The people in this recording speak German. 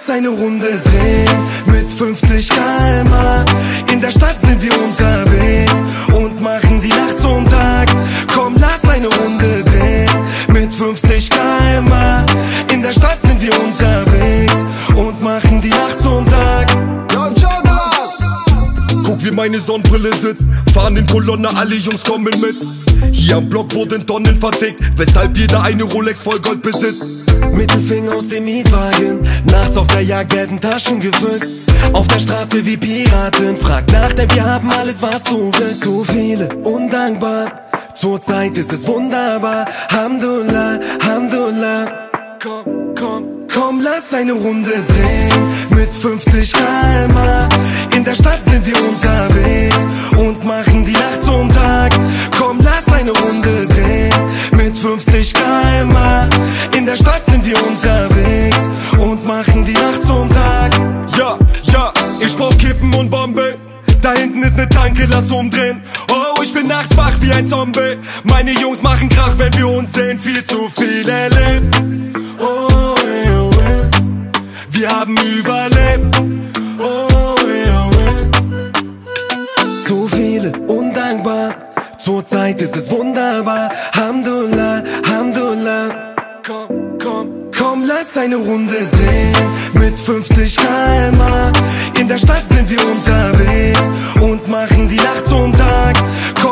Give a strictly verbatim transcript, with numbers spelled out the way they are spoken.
lass eine Runde drehen mit fünfzig Kilometer pro Stunde. In der Stadt sind wir unterwegs und machen die Nacht zum Tag. Komm, lass eine Runde drehen mit fünfzig Kilometer pro Stunde. In der Stadt sind wir unterwegs und machen die Nacht zum Tag. Guck, wie meine Sonnenbrille sitzt, fahren in Kolonne, alle Jungs kommen mit. Hier am Block wurden Tonnen vertickt, weshalb jeder eine Rolex voll Gold besitzt. Mittelfinger aus dem Mietwagen, nachts auf der Jagd werden Taschen gefüllt. Auf der Straße wie Piraten, frag nach, denn wir haben alles, was du willst. So viele undankbar, zurzeit ist es wunderbar. Hamdullah, Hamdullah. Komm, komm, komm, lass eine Runde drehen mit fünfzig Kilometer pro Stunde. In der Stadt sind wir unterwegs und machen die Nacht zum Tag. Komm, lass eine Runde drehen mit fünfzig Kilometer pro Stunde. In der Stadt sind wir unterwegs und machen die Nacht zum Tag. Ja, ja, ich brauch Kippen und Bombe. Da hinten ist ne Tanke, lass umdrehen. Oh, ich bin nachts wach wie ein Zombie. Meine Jungs machen Krach, wenn wir uns sehen. Viel zu viel erlebt. Oh, eh, oh, eh. Wir haben überlebt. Oh, eh, oh, eh. So viele undankbar, zurzeit ist es wunderbar. Hamdullah, Hamdullah. Komm, komm, komm, lass eine Runde drehen mit fünfzig Kilometer pro Stunde. In der Stadt sind wir unterwegs und machen die Nacht zum Tag.